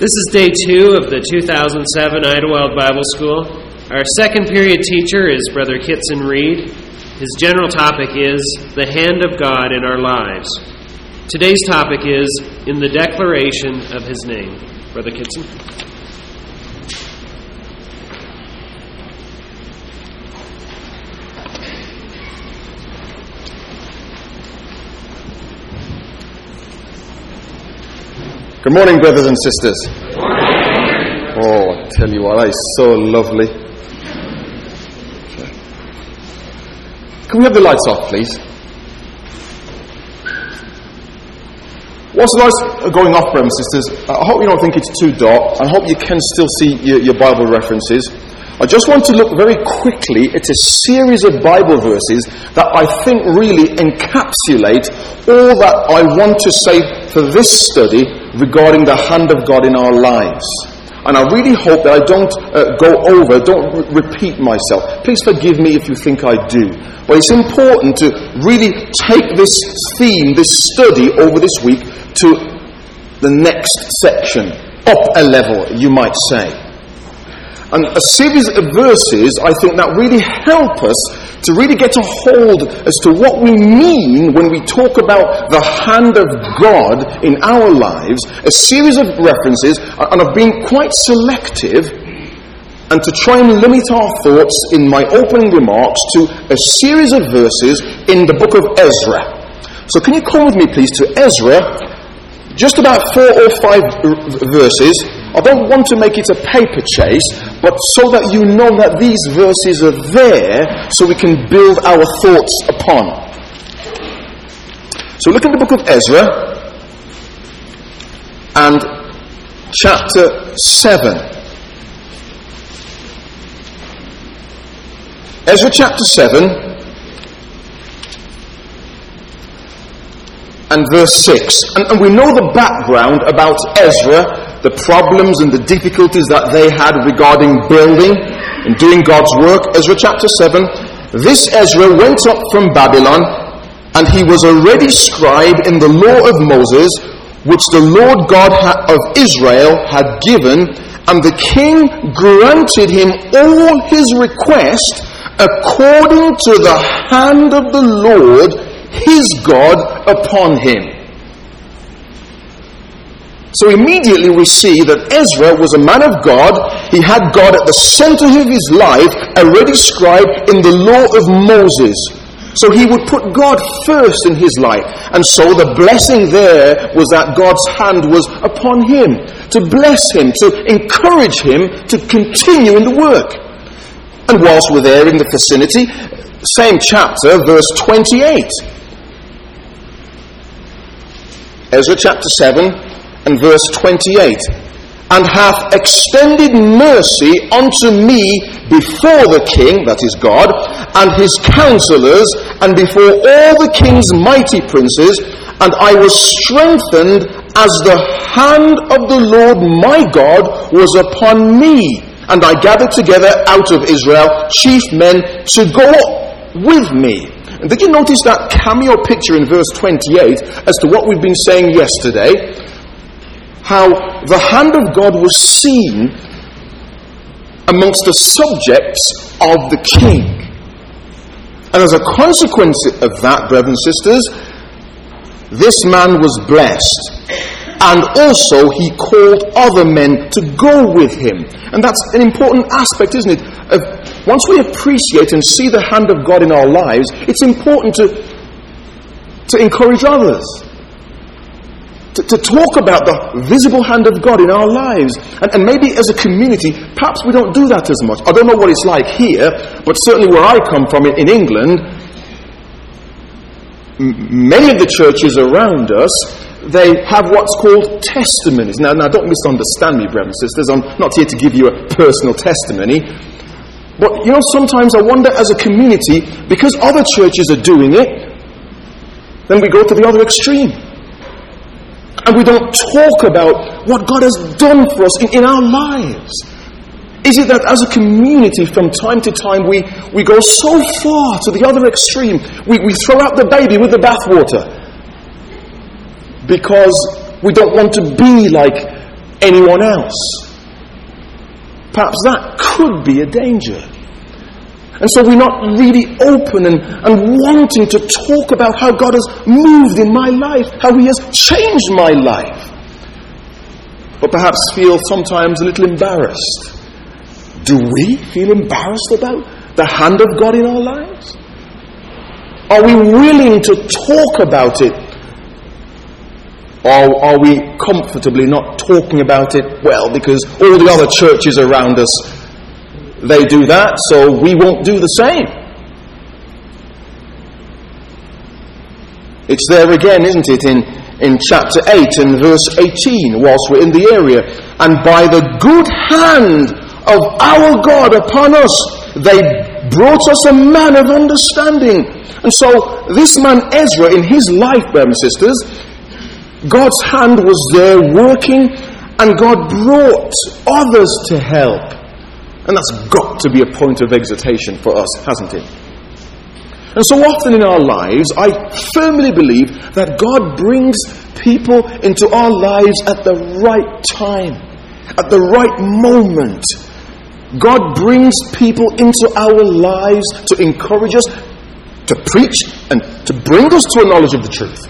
This is day 2 of the 2007 Idlewild Bible School. Our second period teacher is Brother Kitson Reed. His general topic is the hand of God in our lives. Today's topic is in the declaration of His name. Brother Kitson. Good morning, brothers and sisters. Good morning. Oh, I tell you what, that is so lovely. Can we have the lights off, please? Whilst the lights are going off, brothers and sisters, I hope you don't think it's too dark. I hope you can still see your Bible references. I just want to look very quickly at a series of Bible verses that I think really encapsulate all that I want to say for this study regarding the hand of God in our lives. And I really hope that I don't don't repeat myself. Please forgive me if you think I do. But it's important to really take this theme, this study over this week to the next section, up a level, you might say. And a series of verses, I think, that really help us to really get a hold as to what we mean when we talk about the hand of God in our lives. A series of references, and I've been quite selective, and to try and limit our thoughts in my opening remarks to a series of verses in the book of Ezra. So can you come with me, please, to Ezra, just about 4 or 5 verses. I don't want to make it a paper chase, but so that you know that these verses are there so we can build our thoughts upon. So look at the book of Ezra and chapter 7. Ezra chapter 7 and verse 6. And we know the background about Ezra, the problems and the difficulties that they had regarding building and doing God's work. Ezra chapter 7. This Ezra went up from Babylon, and he was already scribe in the law of Moses, which the Lord God of Israel had given, and the king granted him all his request according to the hand of the Lord his God upon him. So immediately we see that Ezra was a man of God. He had God at the center of his life, already scribed in the law of Moses. So he would put God first in his life. And so the blessing there was that God's hand was upon him, to bless him, to encourage him to continue in the work. And whilst we're there in the vicinity, same chapter, verse 28. Ezra chapter 7 and verse 28. And hath extended mercy unto me before the king, that is God, and his counselors, and before all the king's mighty princes, and I was strengthened as the hand of the Lord my God was upon me. And I gathered together out of Israel chief men to go with me. And did you notice that cameo picture in verse 28 as to what we've been saying yesterday? How the hand of God was seen amongst the subjects of the king. And as a consequence of that, brothers and sisters, this man was blessed. And also he called other men to go with him. And that's an important aspect, isn't it? Once we appreciate and see the hand of God in our lives, it's important to encourage others. To talk about the visible hand of God in our lives. And maybe as a community, perhaps we don't do that as much. I don't know what it's like here, but certainly where I come from in England, many of the churches around us, they have what's called testimonies. Now don't misunderstand me, brothers and sisters. I'm not here to give you a personal testimony. But, sometimes I wonder as a community, because other churches are doing it, then we go to the other extreme. And we don't talk about what God has done for us in our lives. Is it that as a community from time to time we go so far to the other extreme, we throw out the baby with the bathwater because we don't want to be like anyone else. Perhaps that could be a danger. And so we're not really open and wanting to talk about how God has moved in my life, how He has changed my life. But perhaps feel sometimes a little embarrassed. Do we feel embarrassed about the hand of God in our lives? Are we willing to talk about it? Or are we comfortably not talking about it? Well, because all the other churches around us, they do that, so we won't do the same. It's there again, isn't it, in chapter 8 and verse 18, whilst we're in the area. And by the good hand of our God upon us, they brought us a man of understanding. And so this man Ezra, in his life, brothers and sisters, God's hand was there working, and God brought others to help. And that's got to be a point of exhortation for us, hasn't it? And so often in our lives, I firmly believe that God brings people into our lives at the right time, at the right moment. God brings people into our lives to encourage us, to preach, and to bring us to a knowledge of the truth.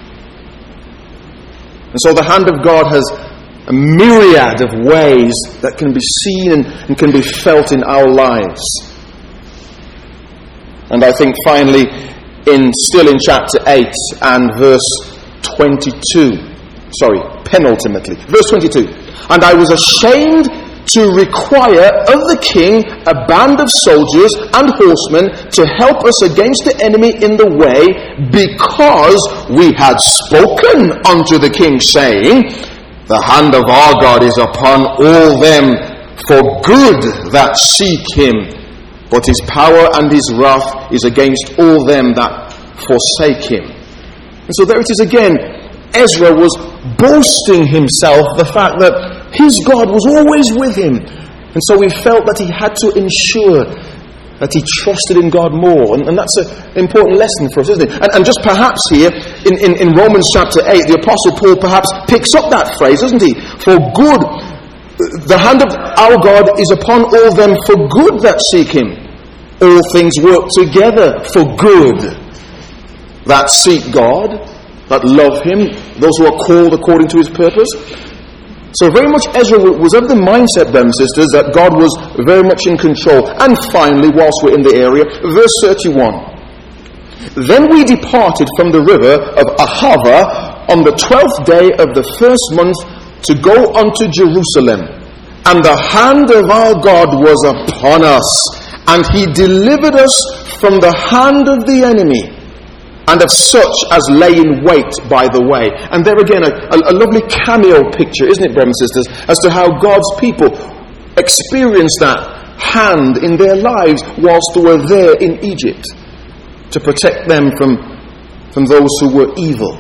And so the hand of God has a myriad of ways that can be seen and can be felt in our lives. And I think finally, still in chapter 8 and verse 22, penultimately, verse 22, and I was ashamed to require of the king a band of soldiers and horsemen to help us against the enemy in the way, because we had spoken unto the king, saying, the hand of our God is upon all them for good that seek him, but his power and his wrath is against all them that forsake him. And so there it is again. Ezra was boasting himself the fact that his God was always with him. And so he felt that he had to ensure that he trusted in God more. And that's an important lesson for us, isn't it? And just perhaps here, in Romans chapter 8, the Apostle Paul perhaps picks up that phrase, doesn't he? For good, the hand of our God is upon all them for good that seek him. All things work together for good that seek God, that love him, those who are called according to his purpose. So very much Ezra was of the mindset, brothers and sisters, that God was very much in control. And finally, whilst we're in the area, verse 31. Then we departed from the river of Ahava on the 12th day of the first month to go unto Jerusalem. And the hand of our God was upon us, and he delivered us from the hand of the enemy, and of such as lay in wait by the way. And there again, a lovely cameo picture, isn't it, brothers and sisters, as to how God's people experienced that hand in their lives whilst they were there in Egypt, to protect them from those who were evil.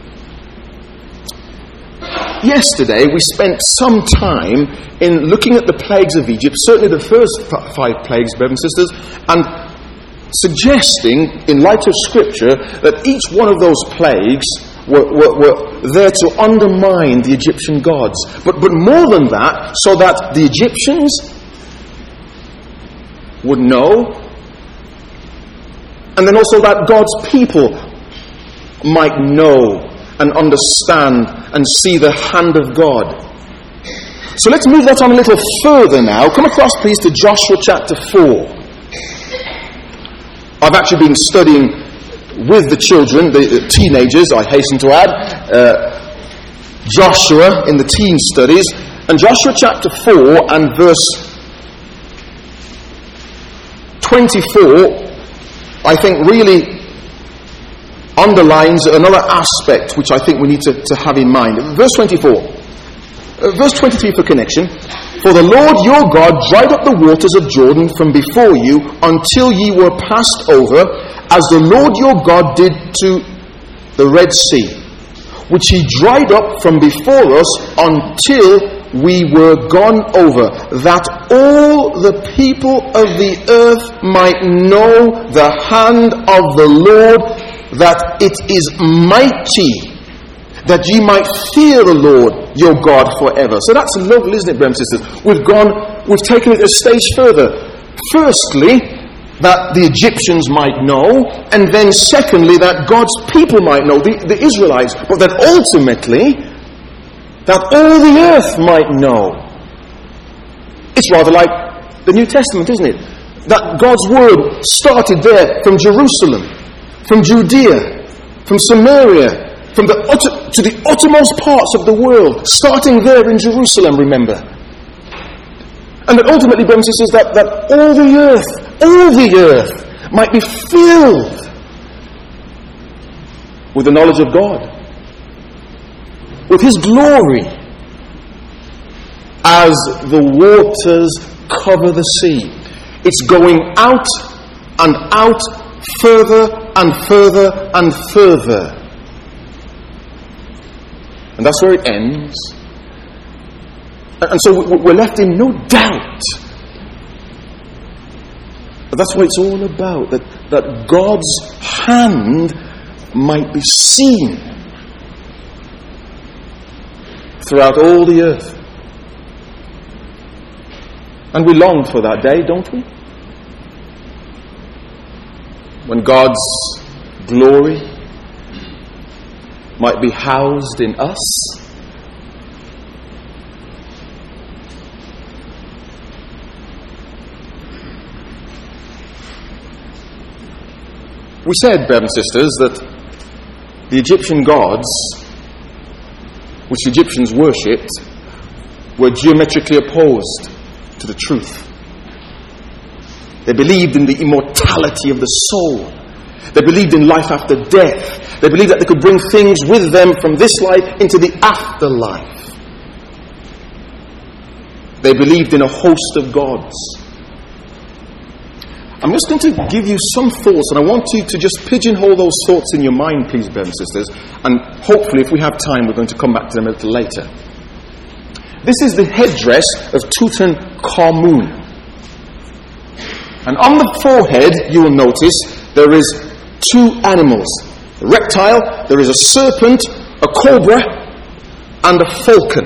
Yesterday, we spent some time in looking at the plagues of Egypt, certainly the first 5 plagues, brothers and sisters, and suggesting, in light of Scripture, that each one of those plagues were there to undermine the Egyptian gods. But more than that, so that the Egyptians would know, and then also that God's people might know and understand and see the hand of God. So let's move that on a little further now. Come across, please, to Joshua chapter 4. I've actually been studying with the children, the teenagers, I hasten to add, Joshua in the teen studies. And Joshua chapter 4 and verse 24, I think really underlines another aspect which I think we need to have in mind. Verse 24. Verse 23 for connection. For the Lord your God dried up the waters of Jordan from before you until ye were passed over, as the Lord your God did to the Red Sea, which he dried up from before us until we were gone over, that all the people of the earth might know the hand of the Lord, that it is mighty, that ye might fear the Lord your God forever. So that's lovely, isn't it, brothers and sisters? We've taken it a stage further. Firstly, that the Egyptians might know, and then secondly, that God's people might know, the Israelites, but that ultimately, that all the earth might know. It's rather like the New Testament, isn't it? That God's word started there from Jerusalem, from Judea, from Samaria, to the uttermost parts of the world, starting there in Jerusalem, remember. And that ultimately, brothers and sisters, that all the earth might be filled with the knowledge of God, with His glory, as the waters cover the sea. It's going out and out, further and further and further. And that's where it ends. And so we're left in no doubt. That's what it's all about. That God's hand might be seen throughout all the earth. And we long for that day, don't we? When God's glory might be housed in us. We said, brothers and sisters, that the Egyptian gods, which the Egyptians worshipped, were geometrically opposed to the truth. They believed in the immortality of the soul. They believed in life after death. They believed that they could bring things with them from this life into the afterlife. They believed in a host of gods. I'm just going to give you some thoughts, and I want you to just pigeonhole those thoughts in your mind, please, brothers and sisters, and hopefully, if we have time, we're going to come back to them a little later. This is the headdress of Tutankhamun. And on the forehead, you will notice, there is two animals. A reptile, there is a serpent, a cobra, and a falcon.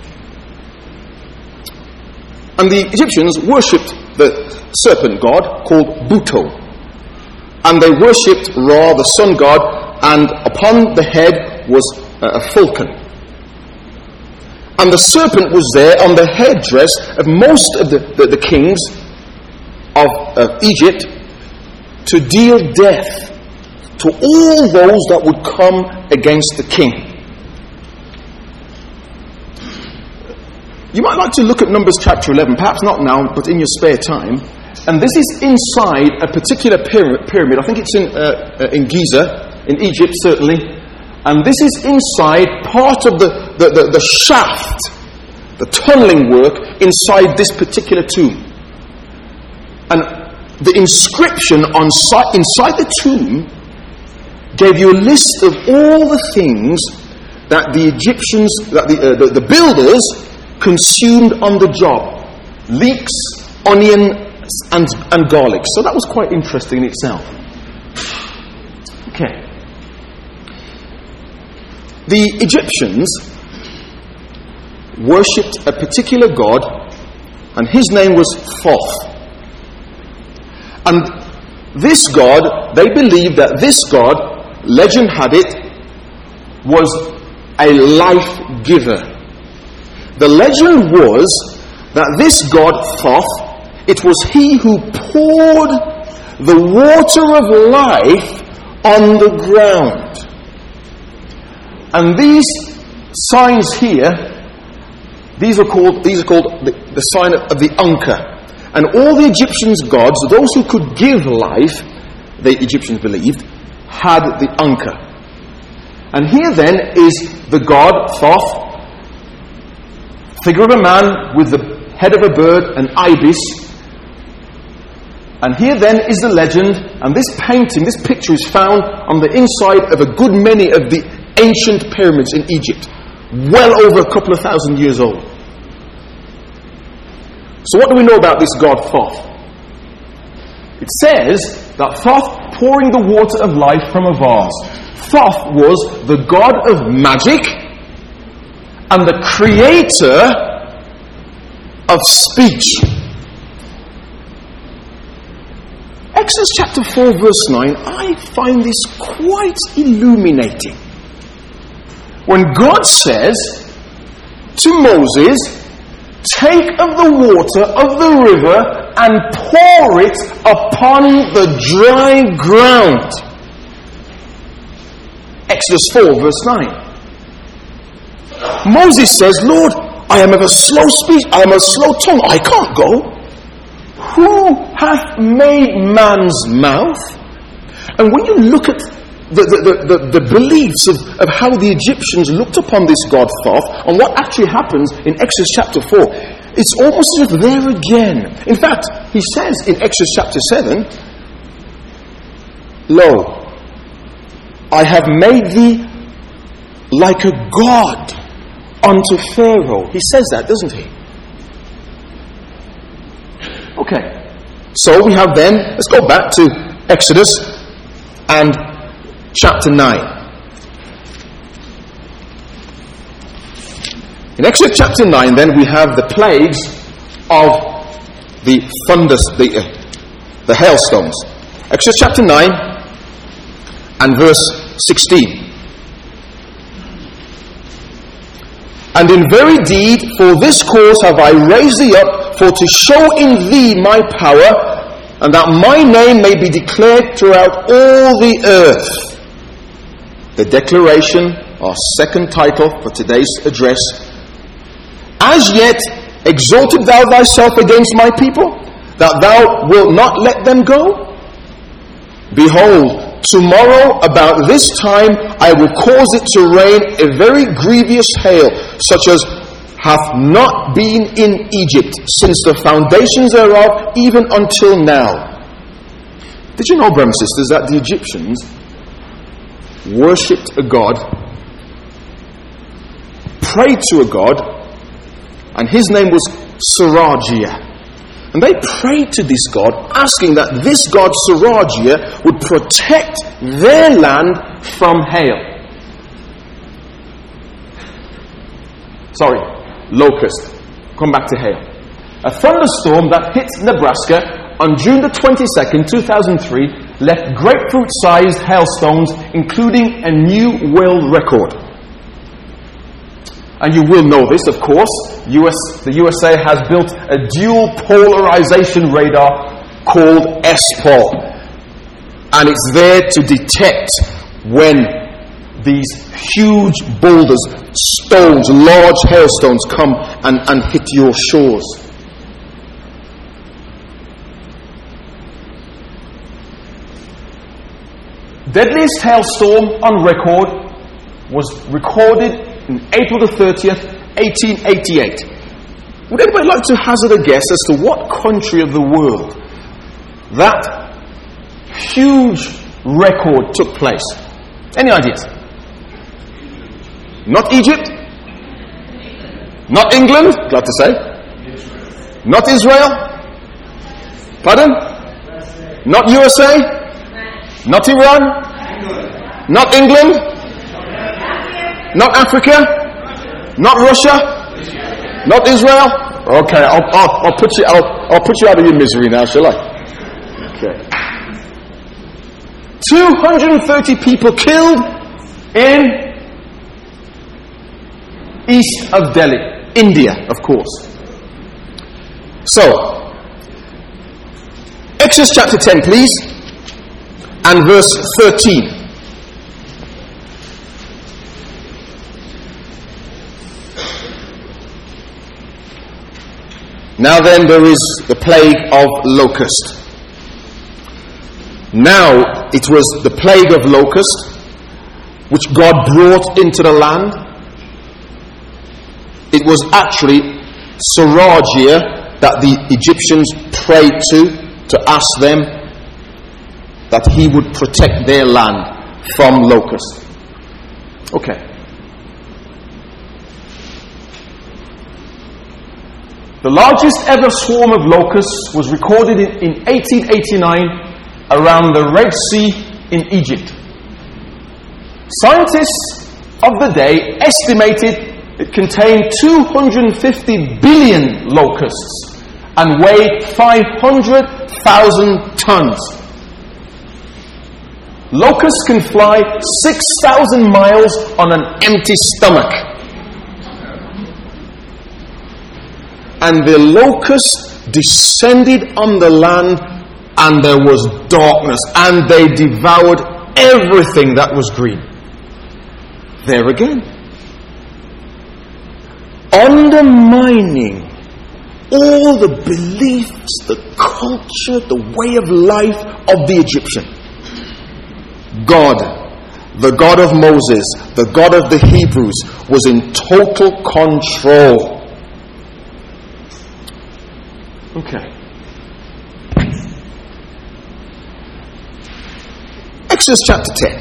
And the Egyptians worshipped the serpent god called Buto. And they worshipped Ra, the sun god, and upon the head was a falcon. And the serpent was there on the headdress of most of the kings of Egypt to deal death to all those that would come against the king. You might like to look at Numbers chapter 11, perhaps not now, but in your spare time. And this is inside a particular pyramid. I think it's in Giza, in Egypt certainly. And this is inside part of the shaft, the tunneling work inside this particular tomb. And the inscription inside the tomb gave you a list of all the things that the Egyptians, that the builders consumed on the job. Leeks, onion, and garlic. So that was quite interesting in itself. Okay. The Egyptians worshipped a particular god, and his name was Thoth. And this god, they believed that this god, legend had it, was a life giver. The legend was that this god, Thoth, it was he who poured the water of life on the ground. And these signs here, these are called the sign of the Anka. And all the Egyptians' gods, those who could give life, the Egyptians believed, had the Anka. And here then is the god Thoth, figure of a man with the head of a bird, an ibis. And here then is the legend, and this painting, this picture is found on the inside of a good many of the ancient pyramids in Egypt, well over a couple of thousand years old. So what do we know about this god Thoth? It says that Thoth pouring the water of life from a vase. Thoth was the god of magic and the creator of speech. Exodus chapter 4 verse 9, I find this quite illuminating. When God says to Moses, take of the water of the river and pour it upon the dry ground. Exodus 4 verse 9. Moses says, Lord, I am of a slow speech, I am of a slow tongue, I can't go. Who hath made man's mouth? And when you look at the beliefs of how the Egyptians looked upon this god Thoth and what actually happens in Exodus chapter 4, it's almost as if there again. In fact, he says in Exodus chapter 7, Lo, I have made thee like a god unto Pharaoh. He says that, doesn't he? Okay. So we have then, let's go back to Exodus and chapter 9. In Exodus chapter 9 then we have the plagues of the thunders, the hailstones. Exodus chapter 9 and verse 16. And in very deed, for this cause have I raised thee up, for to show in thee my power, and that my name may be declared throughout all the earth. The declaration, our second title for today's address. As yet exalted thou thyself against my people, that thou wilt not let them go? Behold, tomorrow about this time I will cause it to rain a very grievous hail, such as hath not been in Egypt since the foundations thereof, even until now. Did you know, brothers and sisters, that the Egyptians worshipped a god, prayed to a god, and his name was Saragia. And they prayed to this god, asking that this god Saragia would protect their land from hail. Sorry, locust. Come back to hail. A thunderstorm that hit Nebraska on June the 22nd, 2003, left grapefruit-sized hailstones, including a new world record. And you will know this, of course. The USA has built a dual polarization radar called SPOL. And it's there to detect when these huge boulders, stones, large hailstones come and hit your shores. Deadliest hailstorm on record was recorded in April the 30th, 1888. Would anybody like to hazard a guess as to what country of the world that huge record took place? Any ideas? Not Egypt? Not England? Glad to say. Not Israel? Pardon? Not USA? Not Iran? Not England? Not Africa? Not Russia? Not Israel? Okay, I'll put you out of your misery now, shall I? Okay. 230 people killed in east of Delhi, India, of course. So, Exodus chapter 10, please, and verse 13. Now then, there is the plague of locust. Now, it was the plague of locust which God brought into the land. It was actually Saragia that the Egyptians prayed to ask them that he would protect their land from locusts. Okay. The largest ever swarm of locusts was recorded in 1889 around the Red Sea in Egypt. Scientists of the day estimated it contained 250 billion locusts and weighed 500,000 tons. Locusts can fly 6,000 miles on an empty stomach. And the locusts descended on the land, and there was darkness, and they devoured everything that was green. There again, undermining all the beliefs, the culture, the way of life of the Egyptian. God, the God of Moses, the God of the Hebrews, was in total control. Okay. Exodus chapter 10.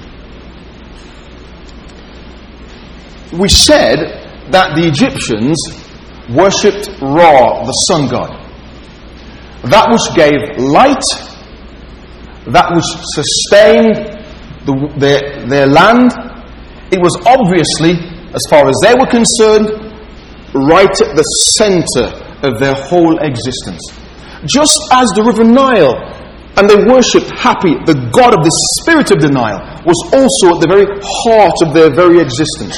We said that the Egyptians worshipped Ra, the sun god. That which gave light, that which sustained their land. It was obviously, as far as they were concerned, right at the center of their whole existence. Just as the river Nile, and they worshipped Hapi, the god of the spirit of the Nile, was also at the very heart of their very existence.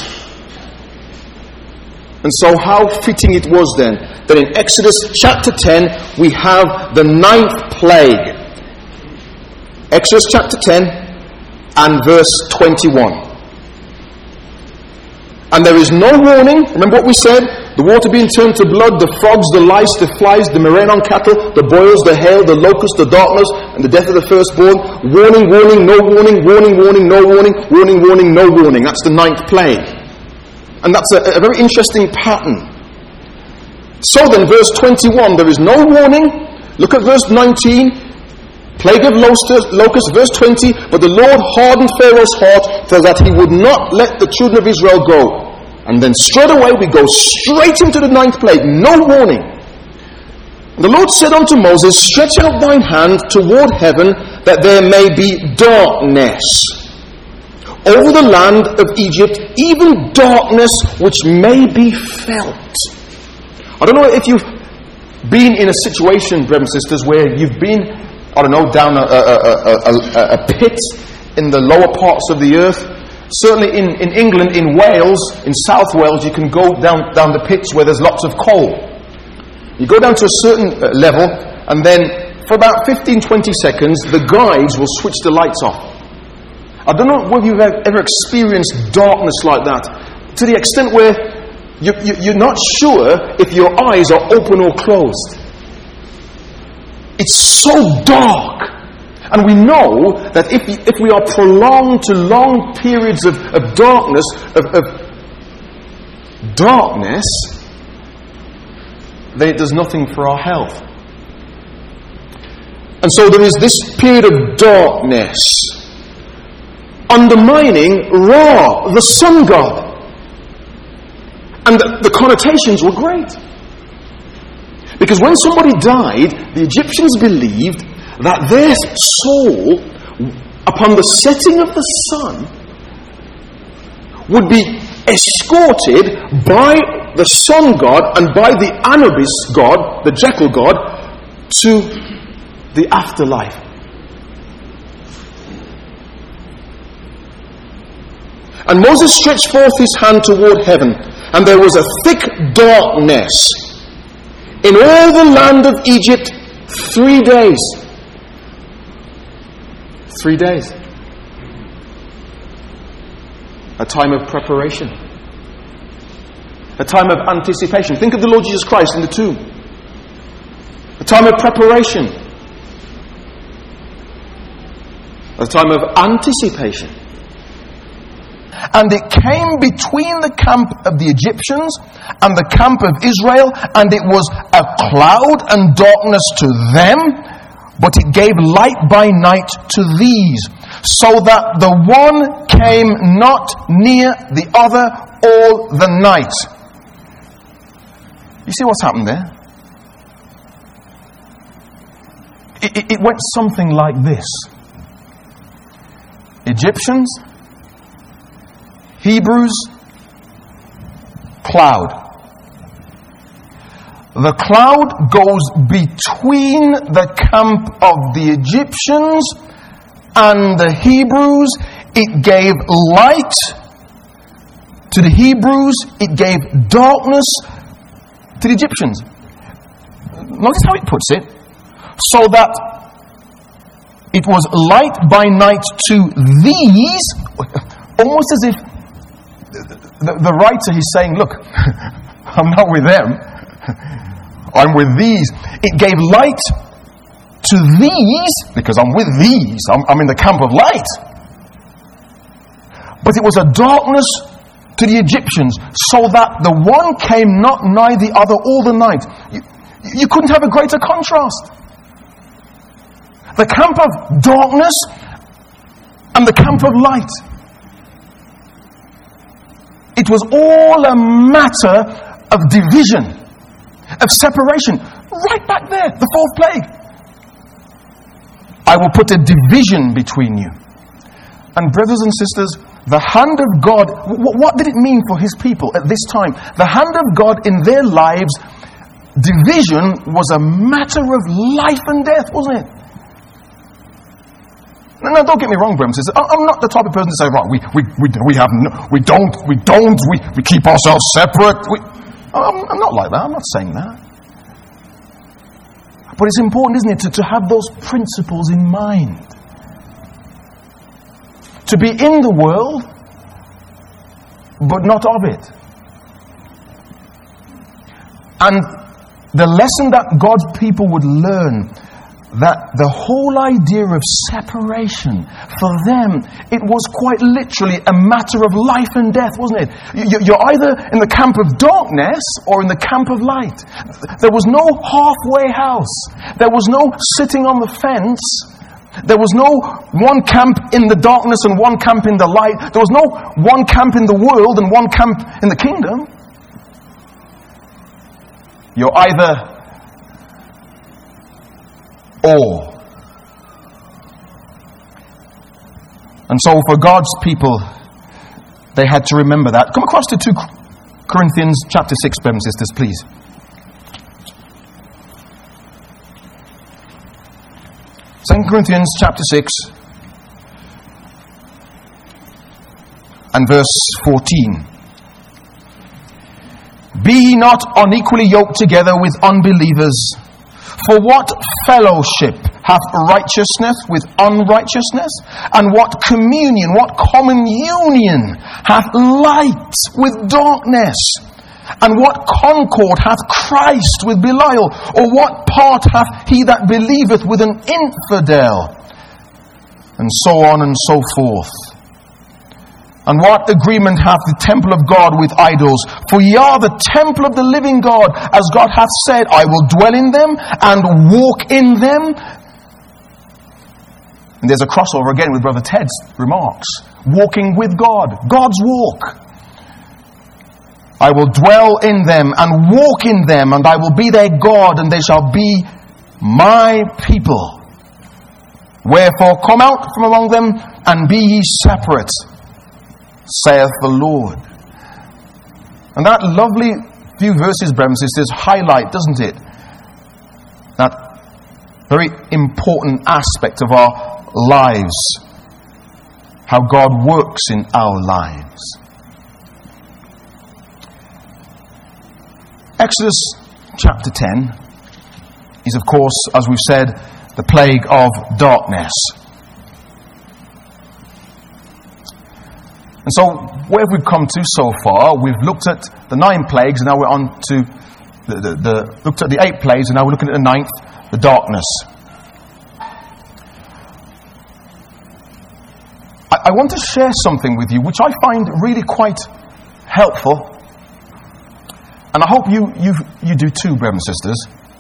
And so how fitting it was then that in Exodus chapter 10 we have the 9th plague. Exodus chapter 10 and verse 21. And there is no warning. Remember what we said? The water being turned to blood, the frogs, the lice, the flies, the murrain on cattle, the boils, the hail, the locust, the darkness, and the death of the firstborn. Warning, warning, no warning, warning, warning, no warning, warning, warning, no warning. That's the 9th plague. And that's a very interesting pattern. So then, verse 21, there is no warning. Look at verse 19. Plague of locusts, verse 20. But the Lord hardened Pharaoh's heart so that he would not let the children of Israel go. And then straight away we go straight into the 9th plague. No warning. And the Lord said unto Moses, stretch out thine hand toward heaven, that there may be darkness over the land of Egypt, even darkness which may be felt. I don't know if you've been in a situation, brothers and sisters, where you've been, I don't know, down a pit in the lower parts of the earth. Certainly in England, in Wales, in South Wales, you can go down the pits where there's lots of coal. You go down to a certain level, and then for about 15-20 seconds, the guides will switch the lights off. I don't know whether you've ever experienced darkness like that, to the extent where you're not sure if your eyes are open or closed. It's so dark. And we know that if we are prolonged to long periods of darkness, then it does nothing for our health. And so there is this period of darkness, undermining Ra, the sun god. And the connotations were great. Because when somebody died, the Egyptians believed that their soul, upon the setting of the sun, would be escorted by the sun god and by the Anubis god, the Jekyll god, to the afterlife. And Moses stretched forth his hand toward heaven, and there was a thick darkness in all the land of Egypt 3 days. 3 days. A time of preparation. A time of anticipation. Think of the Lord Jesus Christ in the tomb. A time of preparation. A time of anticipation. And it came between the camp of the Egyptians and the camp of Israel, and it was a cloud and darkness to them, but it gave light by night to these, so that the one came not near the other all the night. You see what's happened there? It went something like this. Egyptians, Hebrews, cloud. The cloud goes between the camp of the Egyptians and the Hebrews. It gave light to the Hebrews. It gave darkness to the Egyptians. Notice how it puts it. So that it was light by night to these, almost as if the writer is saying, look, I'm not with them. I'm with these. It gave light to these, because I'm with these. I'm in the camp of light. But it was a darkness to the Egyptians, so that the one came not nigh the other all the night. You couldn't have a greater contrast. The camp of darkness and the camp of light. It was all a matter of division, of separation. Right back there, the fourth plague. I will put a division between you. And brothers and sisters, the hand of God, what did it mean for his people at this time? The hand of God in their lives, division was a matter of life and death, wasn't it? Now, don't get me wrong, brothers and sisters. I'm not the type of person to say, right, we keep ourselves separate. I'm not like that. I'm not saying that. But it's important, isn't it, to have those principles in mind. To be in the world, but not of it. And the lesson that God's people would learn, that the whole idea of separation, for them, it was quite literally a matter of life and death, wasn't it? You're either in the camp of darkness or in the camp of light. There was no halfway house. There was no sitting on the fence. There was no one camp in the darkness and one camp in the light. There was no one camp in the world and one camp in the kingdom. You're either or. And so for God's people, they had to remember that. Come across to 2 Corinthians chapter 6, brothers and sisters, please. 2 Corinthians chapter 6 and verse 14. Be ye not unequally yoked together with unbelievers. For what fellowship hath righteousness with unrighteousness? And what communion, what common union hath light with darkness? And what concord hath Christ with Belial? Or what part hath he that believeth with an infidel? And so on and so forth. And what agreement hath the temple of God with idols? For ye are the temple of the living God, as God hath said, I will dwell in them and walk in them. And there's a crossover again with Brother Ted's remarks. Walking with God. God's walk. I will dwell in them and walk in them, and I will be their God, and they shall be my people. Wherefore come out from among them, and be ye separate, saith the Lord. And that lovely few verses, brothers and sisters, highlight, doesn't it, that very important aspect of our lives, how God works in our lives. Exodus chapter 10 is, of course, as we've said, the plague of darkness. And so, where have we come to so far? We've looked at the 9 plagues, and now we're on to looked at the 8 plagues, and now we're looking at the 9th, the darkness. I want to share something with you, which I find really quite helpful. And I hope you do too, brothers and sisters.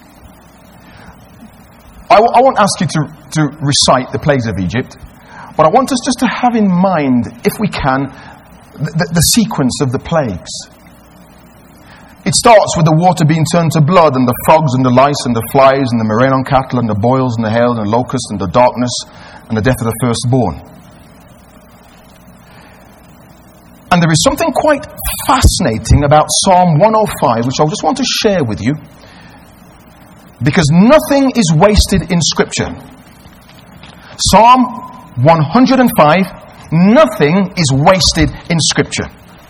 I won't ask you to recite the plagues of Egypt, but I want us just to have in mind, if we can, the sequence of the plagues. It starts with the water being turned to blood, and the frogs and the lice and the flies and the murrain on cattle and the boils and the hail and the locusts and the darkness and the death of the firstborn. And there is something quite fascinating about Psalm 105, which I just want to share with you, because nothing is wasted in Scripture. Psalm 105, nothing is wasted in Scripture.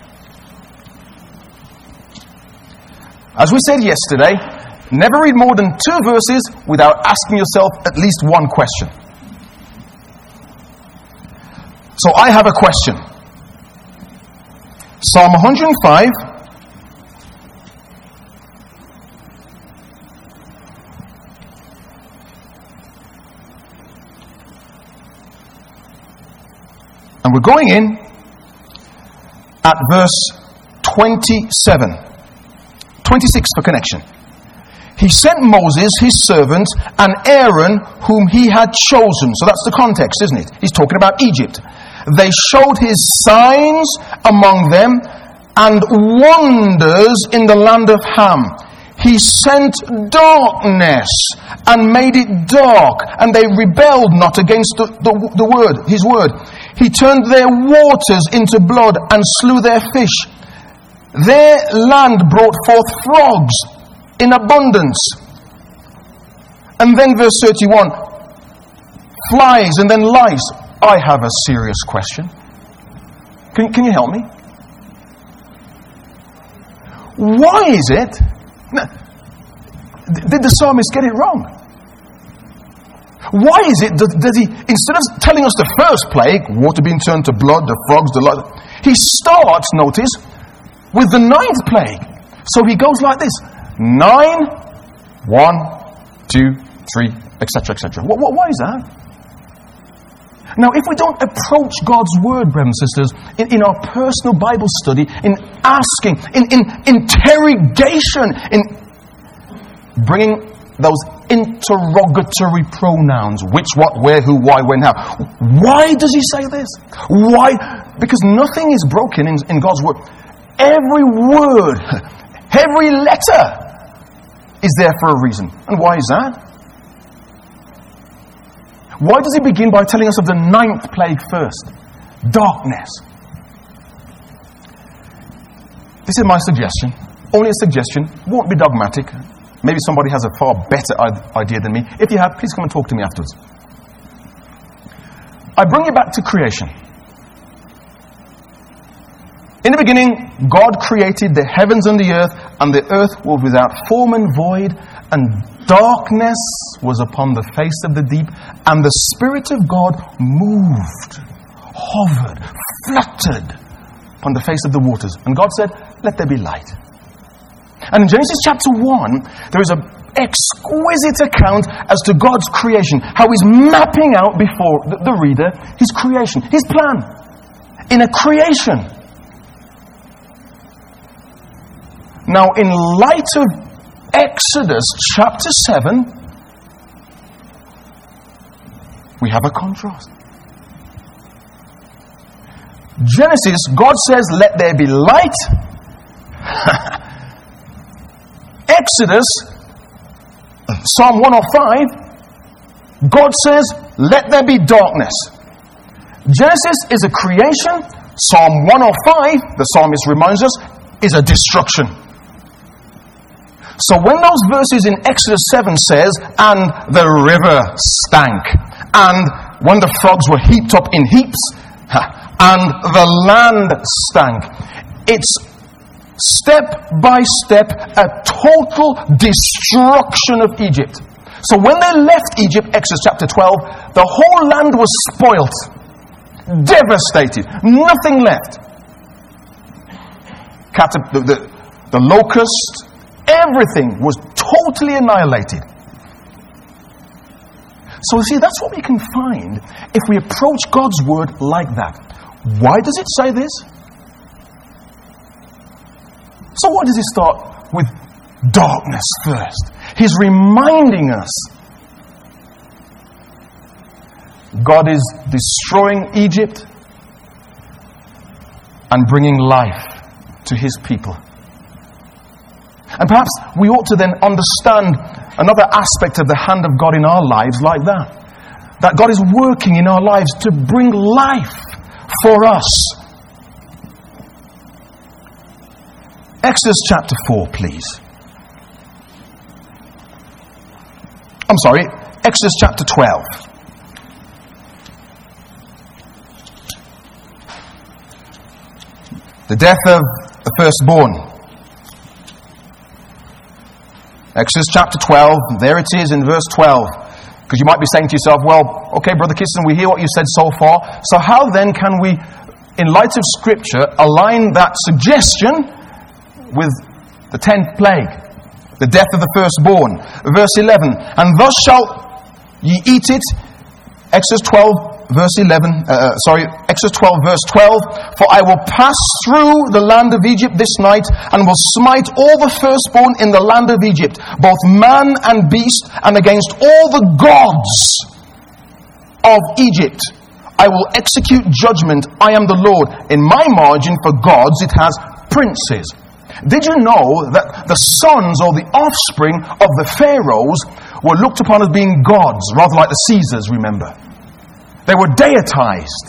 As we said yesterday, never read more than 2 verses without asking yourself at least one question. So I have a question. Psalm 105, and we're going in at verse 27. 26 for connection. He sent Moses, his servant, and Aaron, whom he had chosen. So that's the context, isn't it? He's talking about Egypt. They showed his signs among them and wonders in the land of Ham. He sent darkness and made it dark, and they rebelled not against the word, his word. He turned their waters into blood and slew their fish. Their land brought forth frogs in abundance. And then verse 31, flies and then lice. I have a serious question. Can you help me? Why is it? Did the psalmist get it wrong? Why is it that he, instead of telling us the first plague, water being turned to blood, the frogs, the lice, he starts, notice, with the 9th plague. So he goes like this. 9, 1, 2, 3, etc., etc. Why is that? Now, if we don't approach God's Word, brothers and sisters, in our personal Bible study, in asking, in interrogation, in bringing those interrogatory pronouns, which, what, where, who, why, when, how. Why does he say this? Why? Because nothing is broken in God's Word. Every word, every letter is there for a reason. And why is that? Why does he begin by telling us of the 9th plague first? Darkness. This is my suggestion. Only a suggestion. Won't be dogmatic. Maybe somebody has a far better idea than me. If you have, please come and talk to me afterwards. I bring you back to creation. In the beginning, God created the heavens and the earth was without form and void, and darkness was upon the face of the deep, and the Spirit of God moved, hovered, fluttered upon the face of the waters. And God said, let there be light. And in Genesis chapter 1, there is an exquisite account as to God's creation, how he's mapping out before the reader his creation, his plan, in a creation. Now, in light of Exodus chapter 7, we have a contrast. Genesis, God says, let there be light. Exodus, Psalm 105, God says, let there be darkness. Genesis is a creation. Psalm 105, the psalmist reminds us, is a destruction. So when those verses in Exodus 7 says, and the river stank, and when the frogs were heaped up in heaps, and the land stank, it's step by step a total destruction of Egypt. So when they left Egypt, Exodus chapter 12, the whole land was spoilt, devastated, nothing left. The locust, everything was totally annihilated. So, see, that's what we can find if we approach God's Word like that. Why does it say this? So why does he start with darkness first? He's reminding us God is destroying Egypt and bringing life to his people. And perhaps we ought to then understand another aspect of the hand of God in our lives like that. That God is working in our lives to bring life for us. Exodus chapter 4, please. I'm sorry, Exodus chapter 12. The death of the firstborn. Exodus chapter 12, there it is in verse 12. Because you might be saying to yourself, well, okay, Brother Kitson, we hear what you said so far. So how then can we, in light of Scripture, align that suggestion with the 10th plague? The death of the firstborn. Verse 11, and thus shall ye eat it. Exodus 12, verse 11. Exodus 12, verse 12. For I will pass through the land of Egypt this night, and will smite all the firstborn in the land of Egypt, both man and beast, and against all the gods of Egypt I will execute judgment. I am the Lord. In my margin for gods it has princes. Did you know that the sons or the offspring of the pharaohs were looked upon as being gods, rather like the Caesars, remember? They were deitized.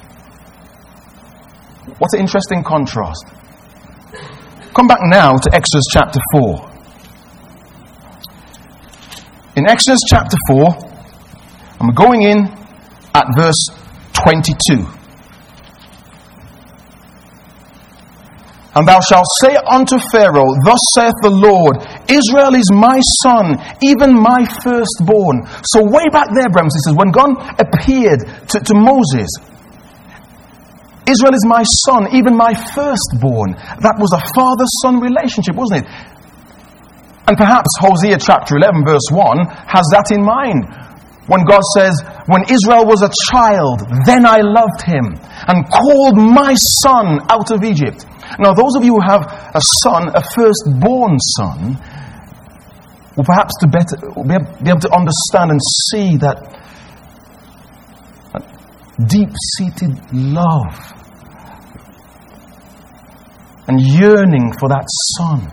What an interesting contrast. Come back now to Exodus chapter 4. In Exodus chapter 4, I'm going in at verse 22. And thou shalt say unto Pharaoh, thus saith the Lord, Israel is my son, even my firstborn. So way back there, brothers and sisters, when God appeared to Moses, Israel is my son, even my firstborn. That was a father-son relationship, wasn't it? And perhaps Hosea chapter 11 verse 1 has that in mind. When God says, when Israel was a child, then I loved him and called my son out of Egypt. Now, those of you who have a son, a firstborn son, will perhaps be able to understand and see that deep-seated love and yearning for that son.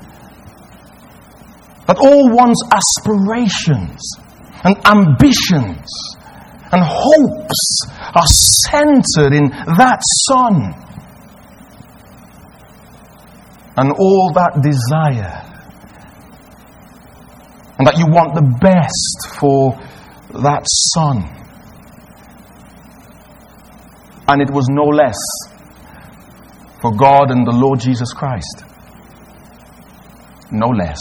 That all one's aspirations and ambitions and hopes are centered in that son. And all that desire. And that you want the best for that son. And it was no less for God and the Lord Jesus Christ. No less.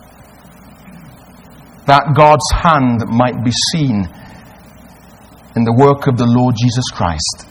That God's hand might be seen in the work of the Lord Jesus Christ.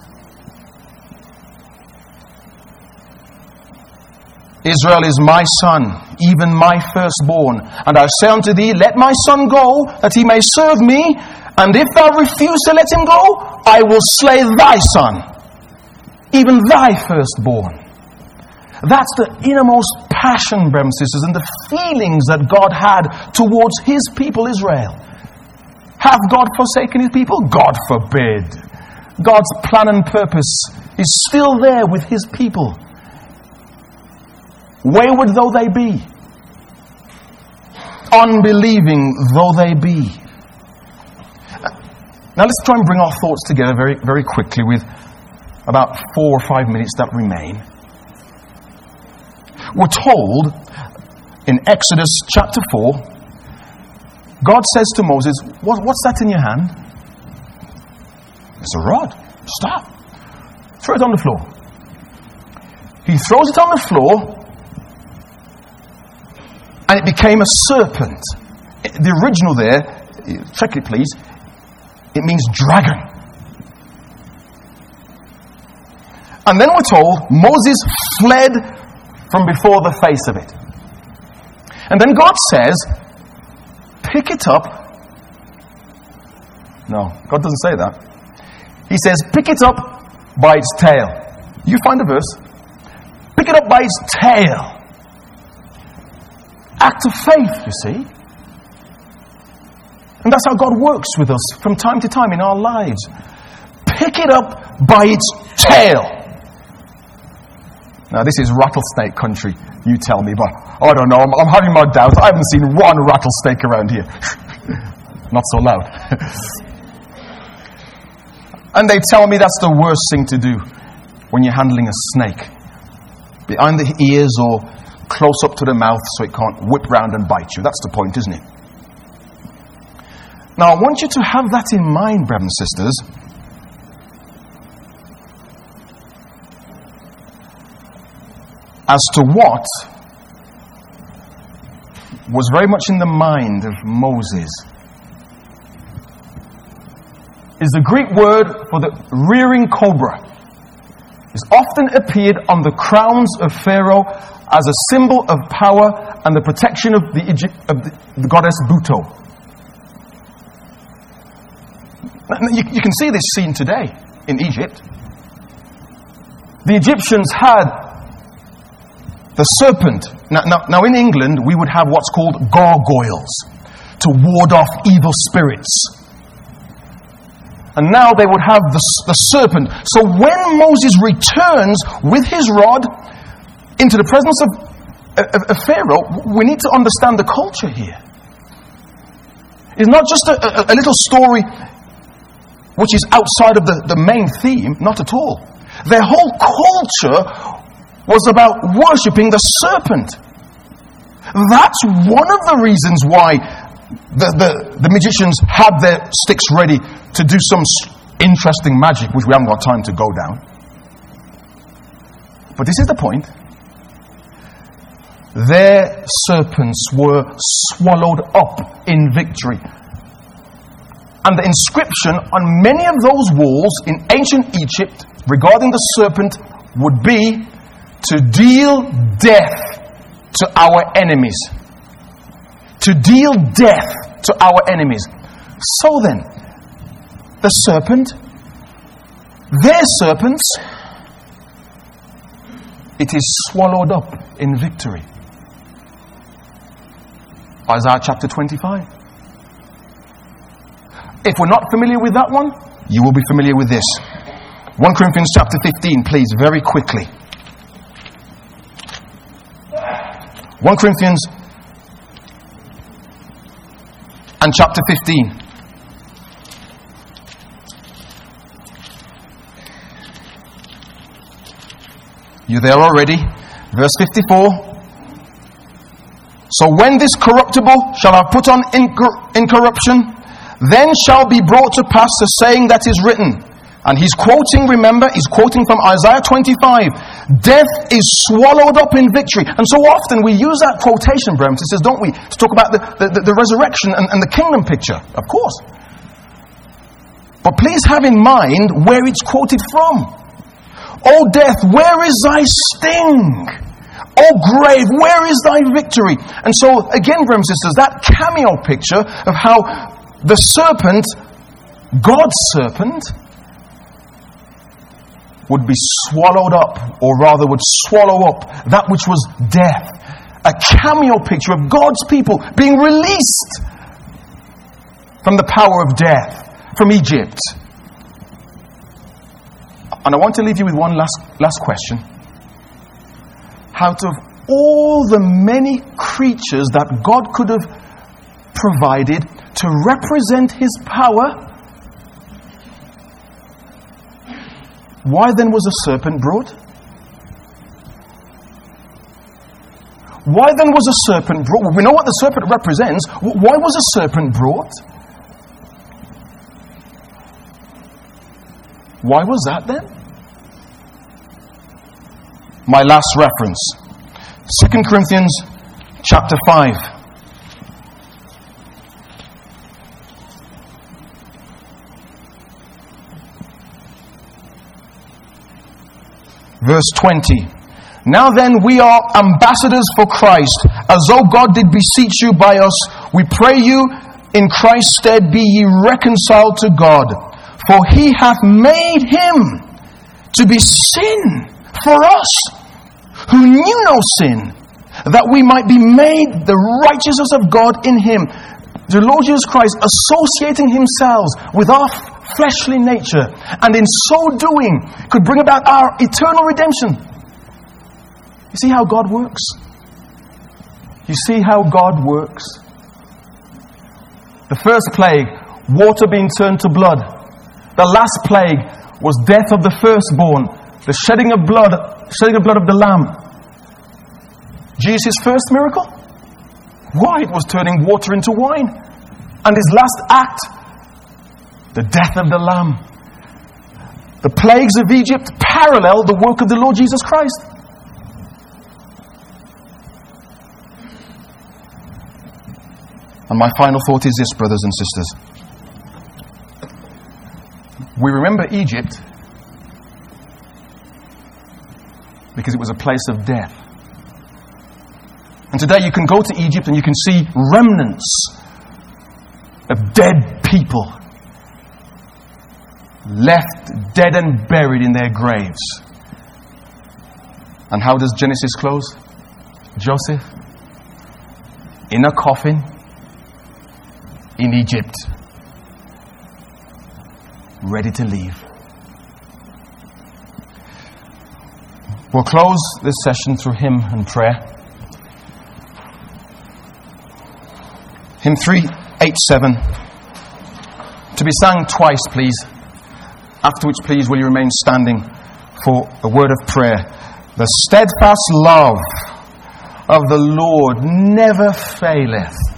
Israel is my son, even my firstborn. And I say unto thee, let my son go, that he may serve me. And if thou refuse to let him go, I will slay thy son, even thy firstborn. That's the innermost passion, brothers and sisters, and the feelings that God had towards his people Israel. Hath God forsaken his people? God forbid. God's plan and purpose is still there with his people. Wayward though they be, unbelieving though they be. Now let's try and bring our thoughts together very, very quickly with about 4 or 5 minutes that remain. We're told in Exodus chapter 4, God says to Moses, what's that in your hand? It's a rod. Stop. Throw it on the floor. He throws it on the floor, and it became a serpent. The original there, check it please, it means dragon. And then we're told Moses fled from before the face of it. And then God says, pick it up. No, God doesn't say that. He says, pick it up by its tail. You find the verse. Pick it up by its tail. Act of faith, you see. And that's how God works with us from time to time in our lives. Pick it up by its tail. Now, this is rattlesnake country, you tell me, but I don't know, I'm having my doubts. I haven't seen one rattlesnake around here. Not so loud. And they tell me that's the worst thing to do when you're handling a snake. Behind the ears or close up to the mouth so it can't whip round and bite you. That's the point, isn't it? Now, I want you to have that in mind, brothers and sisters. As to what was very much in the mind of Moses is the Greek word for the rearing cobra. It's often appeared on the crowns of Pharaoh as a symbol of power and the protection of the goddess Buto. You can see this scene today in Egypt. The Egyptians had the serpent. Now in England, we would have what's called gargoyles to ward off evil spirits. And now they would have the serpent. So when Moses returns with his rod into the presence of Pharaoh, we need to understand the culture here. It's not just a little story which is outside of the main theme, not at all. Their whole culture was about worshipping the serpent. That's one of the reasons why the magicians had their sticks ready to do some interesting magic, which we haven't got time to go down. But this is the point. Their serpents were swallowed up in victory. And the inscription on many of those walls in ancient Egypt regarding the serpent would be to deal death to our enemies. To deal death to our enemies. So then, the serpent, their serpents, it is swallowed up in victory. Isaiah chapter 25. If we're not familiar with that one, you will be familiar with this. 1 Corinthians chapter 15, please, very quickly. 1 Corinthians and chapter 15. You there already? Verse 54. So when this corruptible shall have put on incorruption, then shall be brought to pass the saying that is written. And he's quoting from Isaiah 25. Death is swallowed up in victory. And so often we use that quotation, brothers and sisters, don't we? To talk about the resurrection and the kingdom picture. Of course. But please have in mind where it's quoted from. O death, where is thy sting? O grave, where is thy victory? And so, again, brothers and sisters, that cameo picture of how the serpent, God's serpent, would be swallowed up, or rather would swallow up that which was death. A cameo picture of God's people being released from the power of death, from Egypt. And I want to leave you with one last question. Out of all the many creatures that God could have provided to represent His power, why then was a serpent brought? Why then was a serpent brought? Well, we know what the serpent represents. Why was a serpent brought? Why was that then? My last reference. 2 Corinthians chapter 5. Verse 20. Now then we are ambassadors for Christ, as though God did beseech you by us. We pray you, in Christ's stead be ye reconciled to God. For He hath made Him to be sin for us, who knew no sin, that we might be made the righteousness of God in Him. The Lord Jesus Christ associating Himself with our fleshly nature, and in so doing could bring about our eternal redemption. You see how God works? You see how God works? The first plague, water being turned to blood. The last plague was death of the firstborn, the shedding of blood of the lamb. Jesus' first miracle? Why? It was turning water into wine. And his last act, the death of the Lamb. The plagues of Egypt parallel the work of the Lord Jesus Christ. And my final thought is this, brothers and sisters. We remember Egypt because it was a place of death. And today you can go to Egypt and you can see remnants of dead people left dead and buried in their graves. And how does Genesis close? Joseph in a coffin in Egypt, ready to leave. We'll close this session through hymn and prayer. Hymn 387, to be sung twice, please. After which, please, will you remain standing for a word of prayer. The steadfast love of the Lord never faileth.